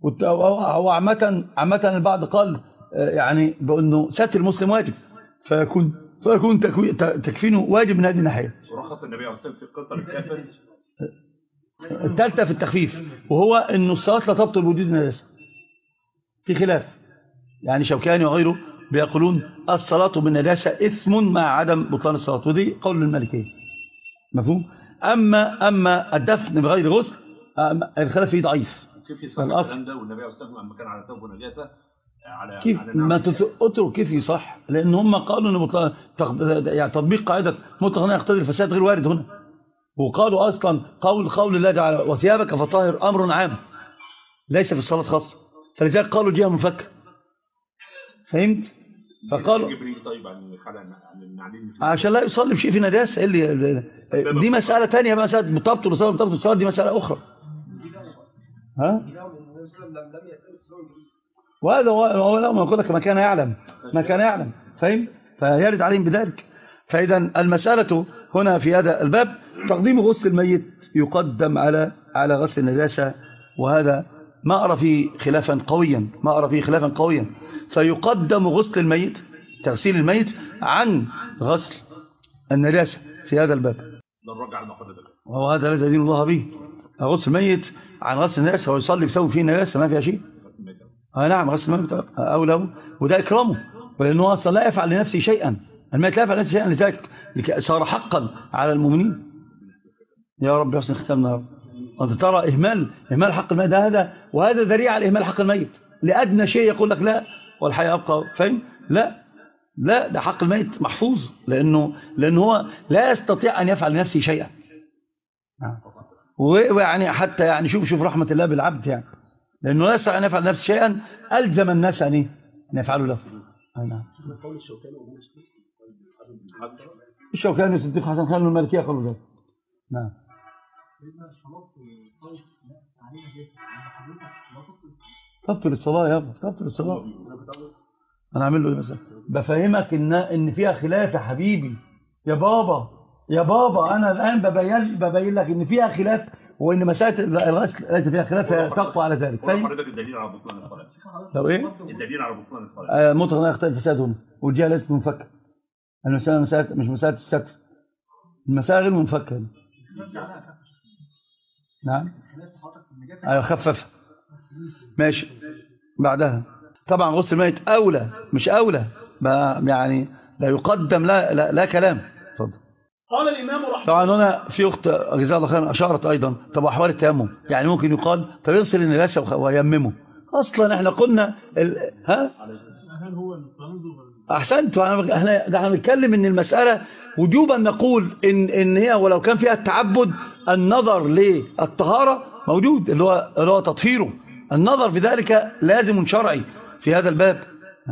هو عامة عامة البعض قال يعني بأنه ستر المسلم واجب، فيكون فيكون تكفينه واجب من هذه الناحية. ورخص النبي عليه الصلاة والسلام في قتل الكافر. الثالثة في التخفيف، وهو أنه الصلاة لا تبطل بوجود النجاسة. في خلاف، يعني شوكاني وغيره بيقولون الصلاة بالنجاسة إثم مع عدم بطلان الصلاة، ودي قول المالكية. مفهوم؟ أما أما الدفن بغير غسل الخلاف فيه ضعيف. كيف يصح الكلام ده والنبي عليه الصلاة والسلام لما كان على ثوبه نجاسة على كيف على ما تترك كيف يصح؟ لأن هم قالوا إن بطلان يعني تطبيق قاعدة مطلق لا يقتضي الفساد غير وارد هنا. وقالوا أصلا قول قول الله تعالى وثيابك فطاهر أمر عام ليس في الصلاة خاصة، فلذلك قالوا جهة منفكة. فهمت؟ فقالوا طيب عن عن عشان لا يصلي بشيء في نجاسة. اللي دي مسألة تانية، مسألة بتبطل الصلاة بتبطل الصلاة دي مسألة أخرى. ها؟ وهذا هو لا ما يقول لك ما كان يعلم ما كان يعلم. فهم؟ فيرد عليهم بذلك. فإذا المسألة هنا في هذا الباب تقديم غسل الميت يقدم على على غسل النجاسة، وهذا ما أرى فيه خلافا قويا ما أرى فيه خلافا قويا فيقدم غسل الميت تغسيل الميت عن غسل النجاسة في هذا الباب. وهو هذا الذي دين الله به، غسل الميت عن غسل النجاسة ويصلي بثوب فيه نجاسة ما فيها شيء. آه نعم غسل الميت أولى، وده إكرامه، ولأنه أصلا لا يفعل لنفسه شيئا. الميت لا يفعل لنفسه شيئا، لذلك صار حقا على المؤمنين. يا رب يحسن ختامنا يا رب. أنت ترى إهمال إهمال حق الميت هذا، وهذا ذريعة على إهمال حق الميت لأدنى شيء يقول لك لا والحياة أبقى. فهم؟ لا لا ده حق الميت محفوظ، لأنه لأنه هو لا يستطيع أن يفعل لنفسه شيئا. ويعني حتى يعني شوف شوف رحمة الله بالعبد، يعني لأنه لا يستطيع أن يفعل لنفسه شيئا ألزم الناس أن أن يفعلوا له. نعم. الشوكاني والصديق حسن خان المالكية قالوا ذلك. نعم. تبطل الصلاة يا ابني، تبطل الصلاة. أنا أعمل له إيه مثلا؟ بفهمك إن إن فيها خلاف يا حبيبي يا بابا يا بابا. أنا الآن ببين ببين لك إن فيها خلاف، وإن مسائل الغسل ليس فيها خلاف تقوى على ذلك. فاهم؟ حضرتك الدليل على بطلان الصلاة. لو إيه؟ الدليل على بطلان الصلاة. آه مطلق لا يختلف الفساد هنا، والجهة ليست منفكة. المسألة مسألة مش مسألة الستر، المسألة غير منفكة. نعم. أيوة خففها. ماشي. بعدها طبعا غسل الميت أولى مش أولى يعني لا يقدم لا لا, لا كلام. اتفضل. قال الإمام رحمه طبعا هنا في أخت جزاها الله خيرا أشارت أيضا طب أحوال التيمم، يعني ممكن يقال طب يغسل النجاسة ويممه. أصلا احنا قلنا ال... ها هل هو التنظف؟ أحسنت. احنا احنا بنتكلم إن المسألة وجوبا نقول إن إن هي ولو كان فيها التعبد النظر للطهارة موجود، اللي هو اللي هو تطهيره. النظر في ذلك لازم شرعي في هذا الباب.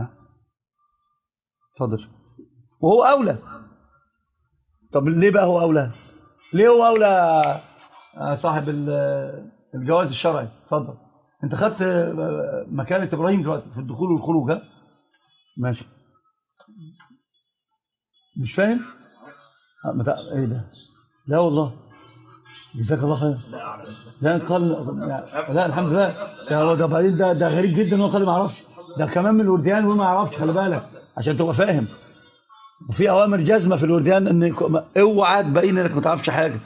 اتفضل. وهو أولى. طب ليه بقى هو أولى؟ ليه هو أولى صاحب الجواز الشرعي؟ اتفضل. انت خدت مكانة إبراهيم دلوقتي في الدخول والخروج. ها ماشي. مش فاهم؟ متى ايه ده؟ لا والله جزاك الله خير. لا قال لا الحمد لله. ده ده بعدين ده ده غريب جدا ان هو قال ما يعرفش، ده كمان من الورديان وما يعرفش. خلي بالك عشان تبقى فاهم، وفي اوامر جازمه في الورديان ان اوعى تبين انك ما تعرفش حاجه.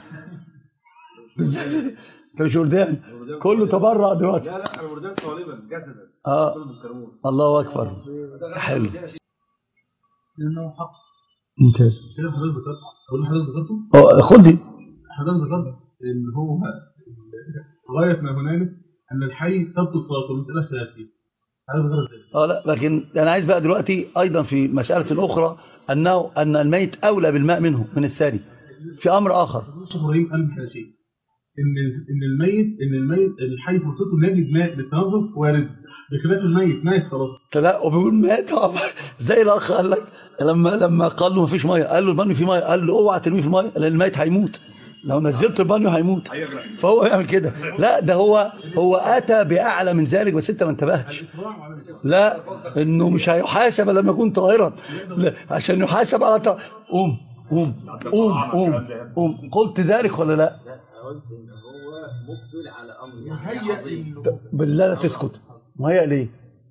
انت مش ورديان كله تبرع دلوقتي. لا لا الورديان طالبا جددا. اه الله اكبر. حلو. لانه حق ممتاز. كده حضرتك ذكرت اقول لحضرتك ذكرته اه خدي حضرتك ذكرت ان هو غايه ما هنالك ان الحي تبطل الصلاه والمساله خلافيه. اه لا لكن انا عايز بقى دلوقتي ايضا في مساله اخرى انه ان الميت اولى بالماء منه من الثاني في امر اخر. ابراهيم قال بهذا شيء ان ان الميت ان الميت الحي فرصته انه يجد ماء للتنظف وارد، بخلاف الميت مات خلاص. لا وبيقول مات زي الاخ قال لك لما لما قال له ما فيش ميه، قال له البانيو فيه ميه، قال له اوعى ترميه في الميه لان الميت هيموت، لو نزلت البانيو هيموت. فهو يعمل كده. لا ده هو هو اتى باعلى من ذلك بس انت ما انتبهتش. لا انه مش هيحاسب لما يكون طاهرا، عشان يحاسب على ط... قوم قوم قوم قوم قوم قلت ذلك ولا لا؟ قلت ان هو مقبل على امر مهيأ بالله لا تسكت. مهيأ ليه؟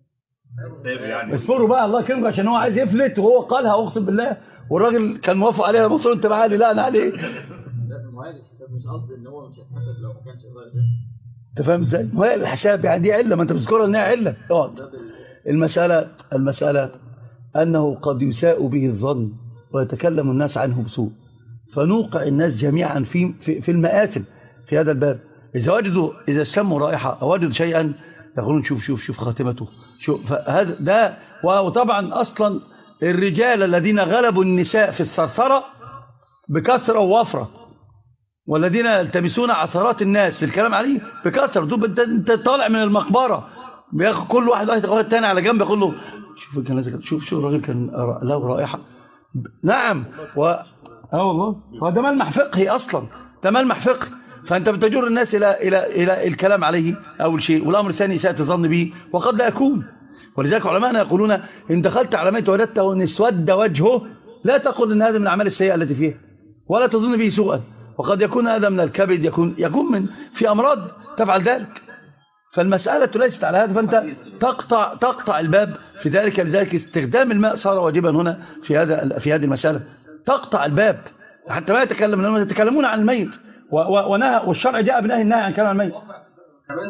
يعني اصبروا بقى الله يكرمك عشان هو عايز يفلت وهو قالها اقسم بالله والراجل كان موافق عليها. بص انت معاه لا انا عليه. لا المهيأ الحساب مش قصدي ان هو مش هيتحسب لو ما كانش غير ده. انت فاهم ازاي؟ مهيأ الحساب يعني دي عله، ما انت بتذكرها انها عله. اقعد. المساله المساله انه قد يساء به الظن ويتكلم الناس عنه بسوء، فنوقع الناس جميعا في في, في المآثم في هذا الباب. إذا وجدوا إذا استموا رائحة أو وجدوا شيئا يقولون شوف شوف شوف خاتمته شوف. فهذا ده. وطبعا أصلا الرجال الذين غلبوا النساء في الثرثرة بكثرة ووفرة، والذين يلتمسون عثرات الناس الكلام عليه بكثرة. أنت طالع من المقبرة بياخد كل واحد واحد واحد تاني على جنب يقول له شوف كان شوف شوف الراجل كان له رائحة. نعم و اه والله وده ملمح فقهي اصلا، ده ملمح فقهي. فانت بتجر الناس الى الى الى الكلام عليه اول شيء، والامر الثاني اساءة الظن به وقد لا يكون. ولذلك علماءنا يقولون ان دخلت على ميت وجدته ان اسود وجهه لا تقل ان هذا من الاعمال السيئه التي فيه ولا تظن به سوءا، وقد يكون هذا من الكبد، يكون يكون من في امراض تفعل ذلك. فالمساله ليست على هذا، فانت تقطع تقطع الباب في ذلك. لذلك استخدام الماء صار واجبا هنا في هذا في هذه المساله. تقطع الباب حتى ما يتكلم لهم يتكلمون عن الميت ونهى، والشرع جاء بنهي النهي عن كلام الميت. كمان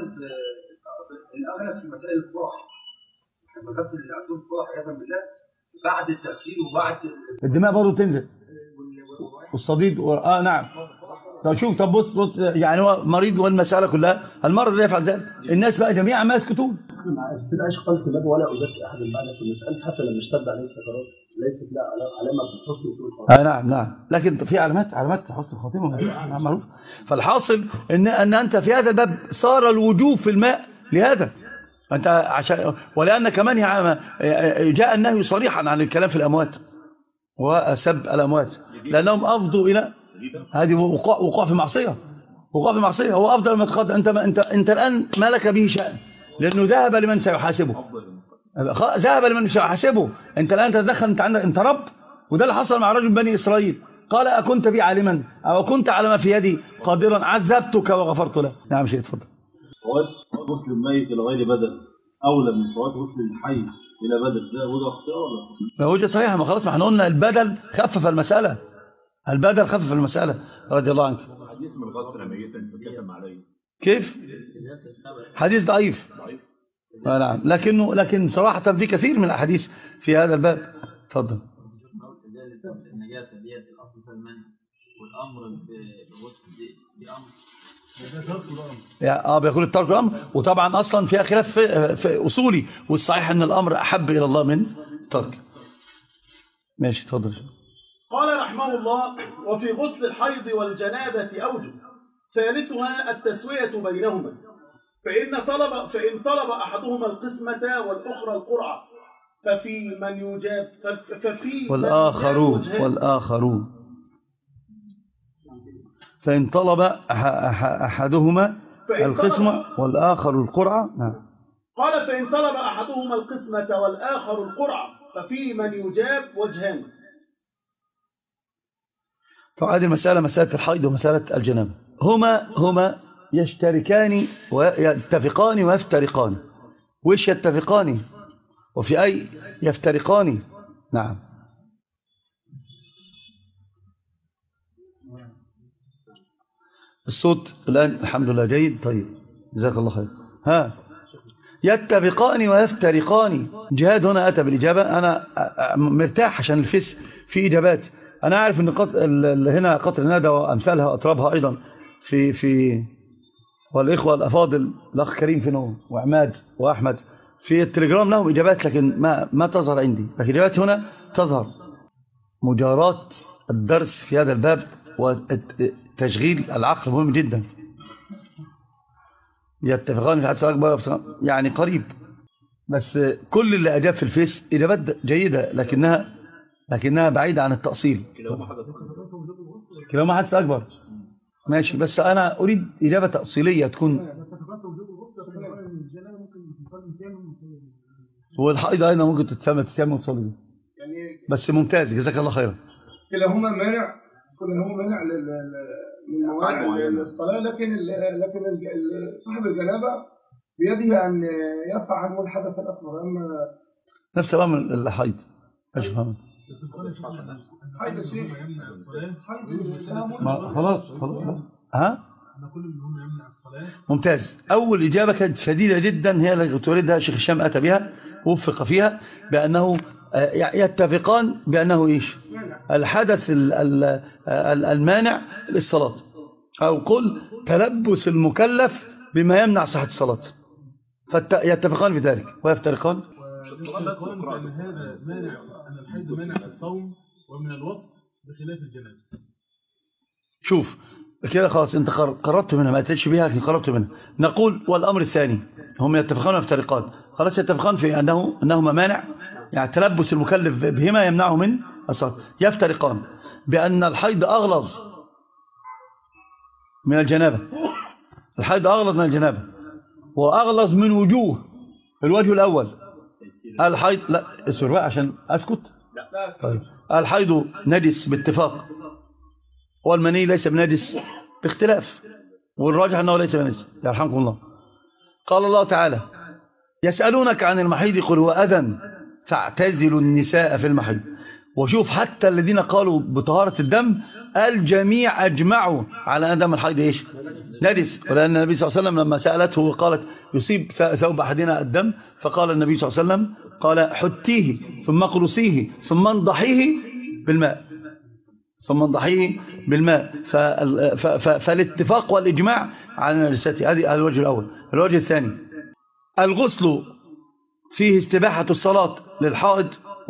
الاغلب في مسائل الفرح لما غسل اللي عندهم فرح عياذا بالله بعد التغسيل وبعد الدماء برضه تنزل والصديد و... اه نعم. طب شوف طب بص بص يعني هو مريض والمساله كلها المرض لا يفعل ذلك. الناس بقى جميعا ما يسكتون. السيد عائشة قال في الباب ولا أزكي أحد بعد في المسألة حتى لما اشتد عليه السكرات ليست لها علامة بالحسن وسوء الخاتمة. آه نعم نعم، لكن في علامات علامات حسن الخاتمة معروف. فالحاصل إن أن أنت في هذا الباب صار الوجوب في الماء لهذا أنت عشان، ولأن كمان جاء النهي صريحا عن الكلام في الأموات وسب الأموات لأنهم أفضوا إلى هذه وقوع وقوع في معصية وقوع في معصية. هو أفضل ما تقدر. أنت أنت أنت الآن ما لك به شأن لأنه ذهب لمن سيحاسبه، ذهب لمن سيحاسبه. أنت الآن تتدخل، أنت عندك أنت رب. وده اللي حصل مع رجل بني إسرائيل قال أكنت بي عالما أو كنت على ما في يدي قادرا عذبتك وغفرت له. نعم شيء اتفضل. فوات غسل الميت إلى غير بدل أولى من فوات غسل الحي إلى بدل، ده وجه اخطاء ولا؟ وجه صحيح. ما خلاص ما احنا قلنا البدل خفف المسألة، البدل خفف المسألة رضي الله عنك. حديث من الغسل ميتا فكتم عليه كيف؟ حديث ضعيف. آه نعم، لكنه لكن صراحة في كثير من الأحاديث في هذا الباب. تفضل. النجاسة ديت الأصل في المنع والأمر بالغسل دي أمر. اه بيقول الترك الأمر، وطبعا أصلا فيها خلاف في, في أصولي، والصحيح أن الأمر أحب إلى الله من ترك. ماشي تفضل. قال رحمه الله: وفي غسل الحيض والجنابة أوجه، ثالثها التسوية بينهما، فإن طلب فإن طلب أحدهما القسمة والأخرى القرعة ففي من يجاب ففي والآخرون والآخرون فإن طلب أحدهما القسمة والآخر القرعة. نعم. قال: فإن طلب أحدهما القسمة والآخر القرعة ففي من يجاب وجهان. طبعا هذه المسألة مسألة الحيض ومسألة الجنابة هما هما يشتركان ويتفقان ويفترقان. وش يتفقان وفي أي يفترقان؟ نعم. الصوت الآن الحمد لله جيد. طيب جزاك الله خير. ها يتفقان ويفترقان. جهاد هنا أتى بالإجابة. أنا مرتاح عشان الفس في إجابات. أنا أعرف أن قط... هنا قطر الندى وأمثالها وأطرابها أيضا في في والإخوة الأفاضل الأخ كريم فينو وعماد وأحمد في التليجرام لهم إجابات، لكن ما ما تظهر عندي. لكن إجابات هنا تظهر. مجاراة الدرس في هذا الباب وتشغيل العقل مهم جدا. يتفقان في حدث أكبر يعني قريب، بس كل اللي أجاب في الفيس إجابات جيدة لكنها لكنها بعيدة عن التأصيل. كلاهما حدث أكبر ماشي، بس أنا أريد إجابة تأصيلية تكون. والحائض أيضا ممكن تتسمى تتسمى وتصلي، بس ممتاز جزاك الله خيرا. كلاهما مانع ان هو منع لل- لل- من موانع الصلاه، لكن ال- لكن ال- ال- صاحب الجنابه بيده ان يرفع عنه الحدث الاكبر. اما نفس الامر الحيض. ايش فهمت؟ حيث الشيخ يمنع الصلاه ما خلاص خلاص ها أن كل منهم يمنع الصلاة. ممتاز. أول إجابة كانت شديدة جدا هي التي تريدها شيخ هشام أتى بها ووفق فيها بأنه يتفقان بأنه إيش الحدث ال- ال- ال- المانع للصلاة، أو قل تلبس المكلف بما يمنع صحة الصلاة، فيتفقان بذلك ويفترقان. ويفترقان بأن هذا مانع، أن الحيض مانع في الصوم ومن الوقت بخلاف الجنابة. شوف كده خلاص انت قربت منها، ما تتش بيها لكن قربت منها. نقول والأمر الثاني هم يتفقان ويفترقان. خلاص يتفقان في أنه أنهما مانع، يعني تلبس المكلف بهما يمنعه من الصلاة. يفترقان بأن الحيض أغلظ من الجنابة، الحيض أغلظ من الجنابة وأغلظ من وجوه. الوجه الأول الحيض، لا اسمع بقى عشان أسكت. طيب الحيض نجس باتفاق، والمني ليس بنجس باختلاف، والراجح أنه ليس بنجس يرحمكم الله. قال الله تعالى يسألونك عن المحيض قل هو أذى فاعتزلوا النساء في المحيض. وشوف حتى الذين قالوا بطهارة الدم الجميع أجمعوا على أن دم الحيض إيش نجس، ولأن النبي صلى الله عليه وسلم لما سألته وقالت يصيب ثوب أحدنا الدم، فقال النبي صلى الله عليه وسلم قال حتيه ثم قرصيه ثم انضحيه بالماء ثم انضحيه بالماء. فالاتفاق والإجماع على نجاسته. هذه الوجه الأول. الوجه الثاني الغسل فيه استباحة الصلاة للحائض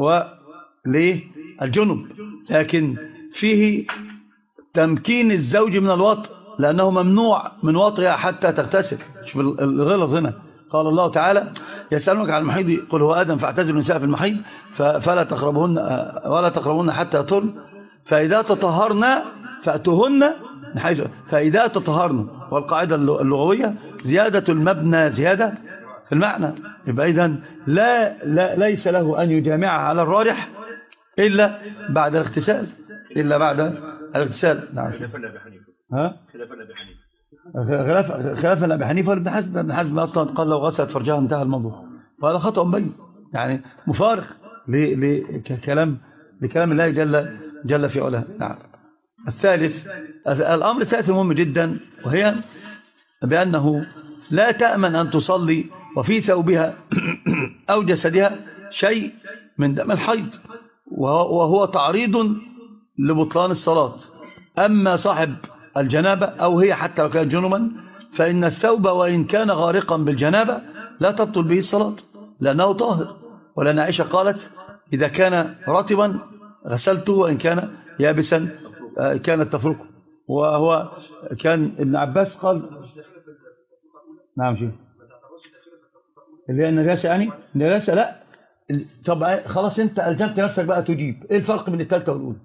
وللجنب، لكن فيه تمكين الزوج من الوطء لأنه ممنوع من وطئها حتى تغتسل. شوف الغلظ هنا. قال الله تعالى يسألونك عن المحيض قل هو آدم فاعتزلوا النساء في المحيض فلا تقربهن ولا تقربهن حتى يطهرن فإذا تطهرن فأتوهن من حيث فإذا تطهرن. والقاعدة اللغوية زيادة المبنى زيادة في المعنى، يبقى إذن لا, لا ليس له أن يجامعها على الراجح إلا بعد الاغتسال إلا بعد الاغتسال. نعم. ها خلاف خلاف ابي حنيفه وابن حزم. ابن حزم اصلا قال لو غسلت فرجها انتهى الموضوع، وهذا خطأ بين يعني مفارق لكلام لكلام الله جل جل في علاه. نعم. الثالث الامر الثالث مهم جدا، وهي بانه لا تأمن ان تصلي وفي ثوبها او جسدها شيء من دم الحيض، وهو تعريض لبطلان الصلاة. اما صاحب الجنابة أو هي حتى لو كانت جنبا فإن الثوب وإن كان غارقا بالجنابة لا تبطل به الصلاة لأنه طاهر. ولأن عائشة قالت إذا كان رطبا غسلته وإن كان يابسا كانت تفرقه. وهو كان ابن عباس قال نعم شيء اللي هي النجاسة، يعني النجاسة لا. طب خلاص انت ألزمت نفسك بقى تجيب ايه الفرق بين الثالثة والأولى؟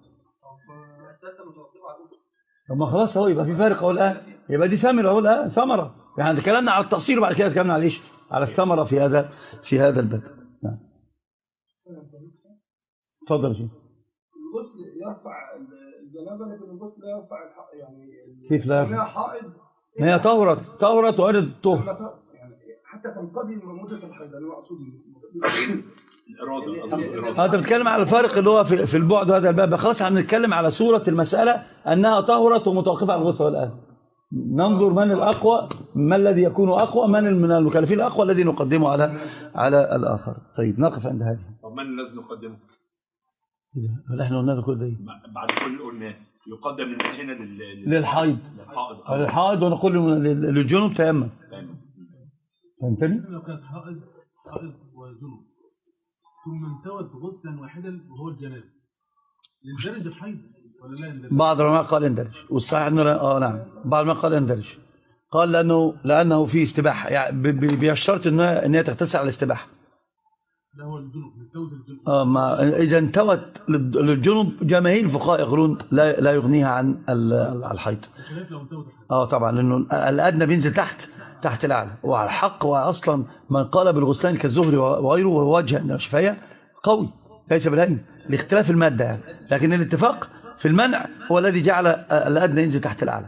لما خلاص اهو يبقى في فارق اهو الان، يبقى دي ثمره اهو الان ثمره. يعني تكلمنا على التقصير وبعد كده تكلمنا على ايش؟ على الثمره في هذا في هذا الباب. نعم. اتفضل يا شيخ. الغسل يرفع الجنابه لكن الغسل لا يرفع الحق، يعني كيف لا يرفع؟ حائض ما هي طهرت طهرت وارد الطهر يعني حتى تنقضي مده الحيض. انا مقصود الاراده. انت بتتكلم على الفارق اللي هو في, في البعد هذا الباب. خلاص احنا بنتكلم على صوره المساله انها طهرت ومتوقفه على الغسل. الان ننظر من الاقوى، ما الذي يكون اقوى، من من المكلفين الاقوى الذي نقدمه على على الاخر. طيب نقف عند هذه. طب من الذي نقدمه؟ هل احنا قلنا كل ده بعد كل قلنا يقدم من هنا للحائض للحائض ونقول للجنوب تيمم. فهمتني؟ لو كانت حائض حائض وجنوب ثم انتوت غسلا واحدا وهو الجنابه يندرج الحيض ولا لا يندرج؟ بعض العلماء قال يندرج، والصحيح انه اه نعم بعض العلماء قال يندرج. قال لانه لانه في استباحه، يعني بيشترط ان ان هي تغتسل على الاستباحه. لا هو الجنوب انتوت الجنوب اه ما اذا انتوت للجنوب جماهير الفقهاء يقولون لا لا يغنيها عن الحيض. اه طبعا لانه الادنى بينزل تحت تحت الأعلى. وعلى الحق وأصلا من قال بالغسلان كالزهري وغيره ووجه الشفاية قوي ليس بالهين لاختلاف المادة يعني. لكن الاتفاق في المنع هو الذي جعل الأدنى ينزل تحت الأعلى.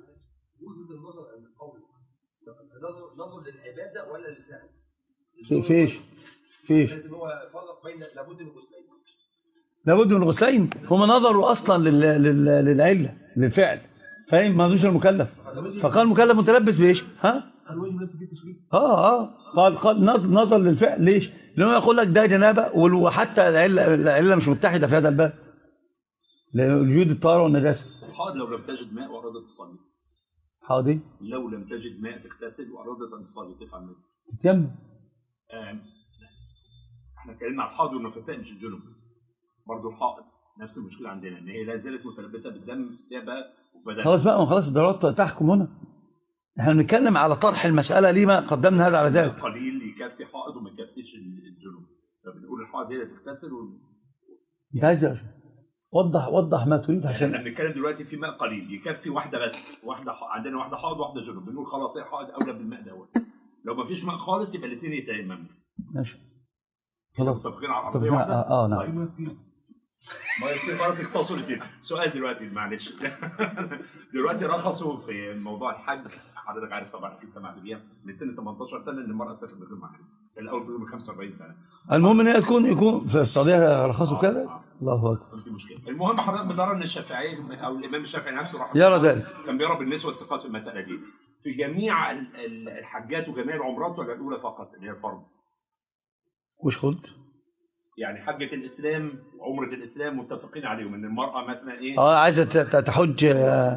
نظر للعبادة ولا للفعل؟ في فيش فيش هو فرق بين لابد من غسلين. لابد من الغسلين. هم نظروا أصلا لل... لل... للعلة للفعل، فاهم؟ ما ظنش المكلف، فقال المكلف متلبس بإيش؟ ها؟ اه اه قال قال نظر للفعل. ليش؟ لأنه يقول لك ده جنابة، وحتى العلة العلة مش متحدة في هذا الباب لوجود الطهارة والنجاسة. الحائض لو لم تجد ماء وأرادت تصلي. حاضر. لو لم تجد ماء تغتسل وأرادت أن تصلي تفعل ماذا؟ تتيمم. آه. احنا اتكلمنا على الحائض والنفساء مش الجنوب. برضه الحائض نفس المشكلة عندنا ان هي لا زالت متلبسة بالدم ثيابها وبدنها. خلاص بقى، خلاص الضرورات تحكم هنا. احنا بنتكلم على طرح المسألة لما قدمنا هذا على ذلك. قليل يكفي حائض وما يكفيش الجنوب. فبنقول الحائض هي اللي تغتسل و... انت عايز وضح وضح ما تريد عشان احنا بنتكلم دلوقتي في ماء قليل يكفي واحده بس، واحده عندنا واحده حائض وواحده جنوب، بنقول خلاص هي حائض اولى بالماء دوت. لو ما فيش ماء خالص يبقى الاثنين يتيمموا. ماشي خلاص متفقين على الارضيه واحده. اه, آه نعم. طيب. ما يصير خلاص اختصروا الاثنين. سؤال دلوقتي معلش دلوقتي رخصوا في موضوع الحج، حضرتك عارف طبعا اكيد سمعت بيها، من سن ثمانية عشر سنه ان المراه تسافر بدون محرم. الاول بيقولوا من خمسة وأربعين سنه. المهم ان هي تكون يكون في السعوديه رخصوا كده. آه. الله اكبر. في مشكله. المهم حضرتك بنرى ان الشافعي او الامام الشافعي نفسه رحمه يرى الله ذلك، كان بيرى بالنسبه والثقات في المساله دي في جميع الحجات وجميع العمرات ولا الاولى فقط اللي هي الفرض؟ وش قلت؟ يعني حجة الإسلام وعمرة الإسلام متفقين عليهم إن المرأة مثلا إيه؟ اه عايزة تحج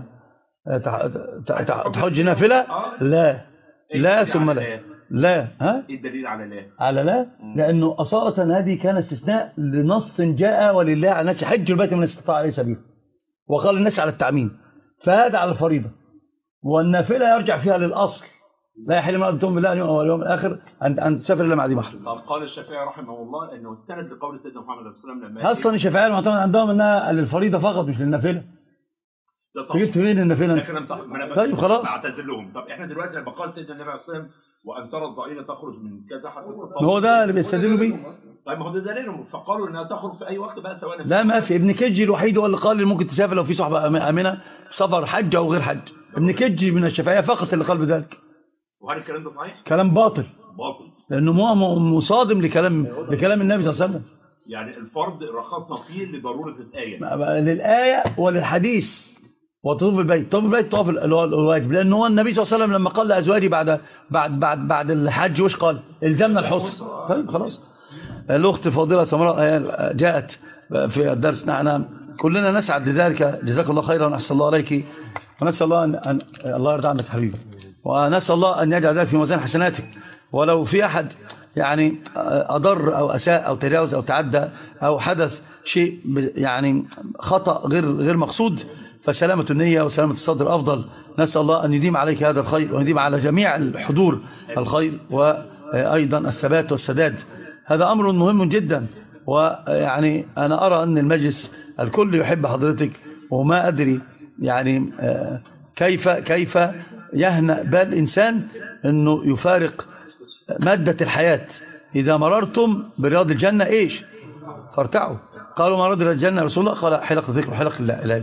تحج نافلة؟ آه. لا لا ثم لا لا. ها؟ إيه الدليل على لا؟ على لا؟ لأنه أصالة هذه كان استثناء لنص جاء ولله على الناس حج البيت من استطاع عليه سبيل، وقال الناس على التعميم، فهذا على الفريضة، والنافلة يرجع فيها للأصل لا يحل ما أنتم بالله واليوم الآخر أن تسافر إلا مع ذي محرم. طب قال الشافعي رحمه الله إنه استند لقول سيدنا محمد صلى الله عليه وسلم لما أصلا الشافعي المعتمد عندهم أنها للفريضة فقط مش للنافلة. جبت فين النافلة؟ طيب خلاص أعتذر لهم. طب إحنا دلوقتي لما قال سيدنا النبي عليه الصلاة والسلام وأن ترى الضعينة تخرج من كذا حتى هو ده اللي بيستدلوا بيه. طيب ما هو ده دليلهم، فقالوا إنها تخرج في أي وقت بقى سواء. لا ما في. ابن كجي الوحيد هو اللي قال ممكن تسافر لو في صحبة آمنة سفر حج أو غير حج. ابن كجي من الشافعية فقط اللي قال بذلك. وهل الكلام ده صحيح؟ كلام باطل. باطل. لأنه مو مصادم لكلام لكلام النبي صلى الله عليه وسلم. يعني الفرض رخصنا فيه لضرورة الآية. للآية وللحديث. وطوف البيت، طوف البيت طواف الواجب، لأنه هو النبي صلى الله عليه وسلم لما قال لأزواجه بعد بعد بعد بعد الحج وش قال؟ الزمنا الحصن. طيب خلاص. الأخت فاضلة سمراء جاءت في الدرس. نحن كلنا نسعد لذلك، جزاك الله خيرا وأحسن الله عليك، ونسأل الله أن, أن الله يرضى عنك حبيبي، ونسأل الله أن يجعل ذلك في ميزان حسناتك. ولو في أحد يعني أضر أو أساء أو تجاوز أو تعدى أو حدث شيء يعني خطأ غير غير مقصود، فسلامة النية وسلامة الصدر أفضل. نسأل الله أن يديم عليك هذا الخير ويديم على جميع الحضور الخير، وأيضا الثبات والسداد. هذا أمر مهم جدا، ويعني أنا أرى أن المجلس الكل يحب حضرتك، وما أدري يعني كيف كيف يهنأ بال إنسان أنه يفارق مادة الحياة. إذا مررتم برياض الجنة إيش؟ فارتعوا. قالوا ما رد الجنة رسول الله؟ قال حلق الذكر وحلق العلم.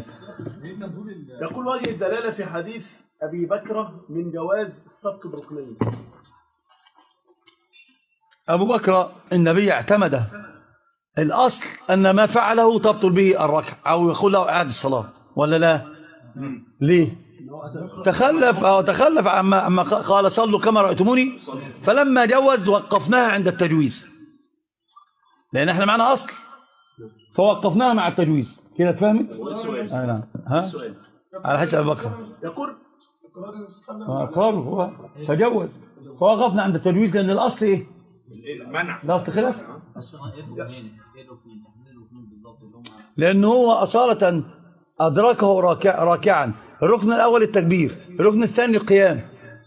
يقول وجه الدلالة في حديث أبي بكر من جواز السبق بركنين. أبو بكر النبي اعتمد الأصل أن ما فعله تبطل به الركعة أو يقول له إعادة الصلاة ولا لا؟ ليه؟ تخلف أو تخلف عما عما قال صلوا كما رأيتموني، فلما جوز وقفناها عند التجويز، لأن احنا معنا أصل فوقفناها مع التجويز. كده اتفهمت؟ آه نعم. ها؟ على حسب أبو بكر يقول قالوا هو تجوز فوقفنا عند التجويز، لأن الأصل إيه؟ المنع. الأصل خلاف، لأنه هو أصالة أدركه راكع راكعا. الركن الأول التكبير، الركن الثاني القيام.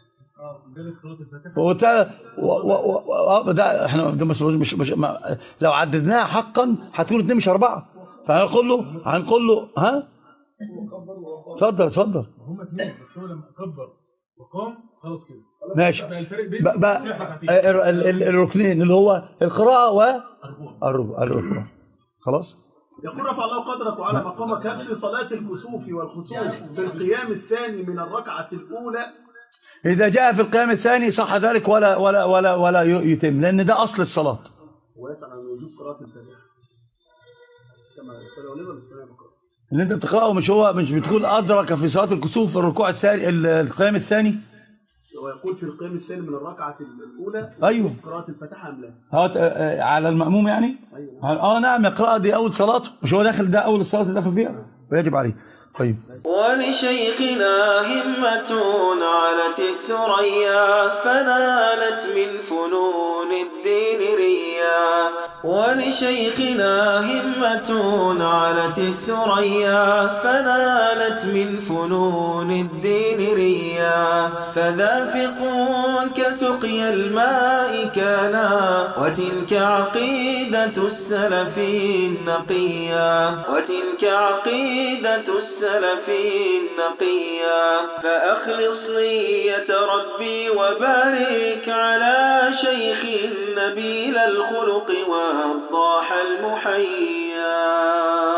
وتا و و ده احنا مش مش, مش لو عددناها حقا هتكون اثنين مش أربعة، فهنقول له هنقول له ها اتفضل اتفضل. هم اثنين بس هو لما كبر وقام خلاص كده ماشي. بقى الركنين اللي هو القراءة والركوع خلاص. يقول رفع الله قدرك وعلى مقامك، هل في صلاة الكسوف والخسوف في القيام الثاني من الركعة الأولى؟ إذا جاء في القيام الثاني صح ذلك ولا ولا ولا ولا يتم، لأن ده أصل الصلاة. ويسأل عن وجوب قراءة الفاتحة كما الصلاة الأولى ولا الصلاة الأخرى؟ اللي أنت بتقرأه مش هو مش بتقول أدرك في صلاة الكسوف في الركوع الثاني القيام الثاني؟ هو يقول في القيام الثاني من الركعة الأولى أيوه قراءة الفاتحة أم لا؟ هو على المأموم يعني؟ أيوه آه نعم يقرأ دي أول صلاته، مش هو داخل ده أول الصلاة اللي داخل فيها ويجب عليه. طيب. ولشيخنا همة علت الثريا فنالت من فنون الدين ريا، ولشيخنا همة علت الثريا فنالت من فنون الدين ريا، فذافق كسقي الماء كانا وتلك عقيدة السلف النقيا، وتلك عقيدة السلف النقيا، فأخلص نية ربي وبارك على شيخ نبيل الخلق وضاح المحيا.